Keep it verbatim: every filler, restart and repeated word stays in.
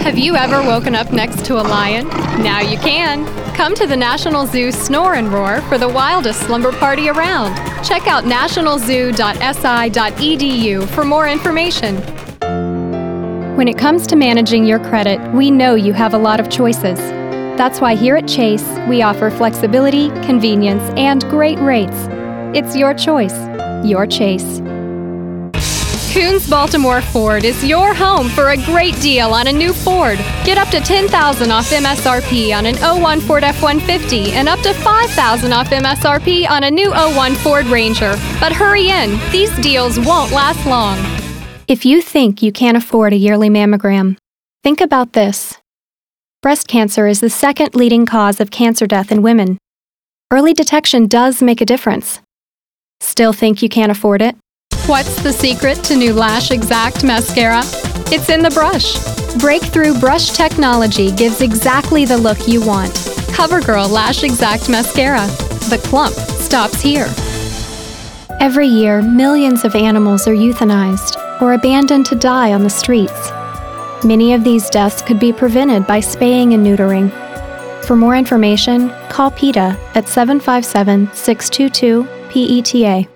Have you ever woken up next to a lion? Now you can. Come to the National Zoo Snore and Roar for the wildest slumber party around. Check out national zoo dot s i dot e d u for more information. When it comes to managing your credit, we know you have a lot of choices. That's why here at Chase, we offer flexibility, convenience, and great rates. It's your choice. Your Chase. Coons Baltimore Ford is your home for a great deal on a new Ford. Get up to ten thousand dollars off M S R P on an oh one Ford F one fifty and up to five thousand dollars off M S R P on a new oh one Ford Ranger. But hurry in, these deals won't last long. If you think you can't afford a yearly mammogram, think about this. Breast cancer is the second leading cause of cancer death in women. Early detection does make a difference. Still think you can't afford it? What's the secret to new Lash Exact Mascara? It's in the brush. Breakthrough brush technology gives exactly the look you want. CoverGirl Lash Exact Mascara. The clump stops here. Every year, millions of animals are euthanized or abandoned to die on the streets. Many of these deaths could be prevented by spaying and neutering. For more information, call PETA at seven five seven, six two two, P E T A.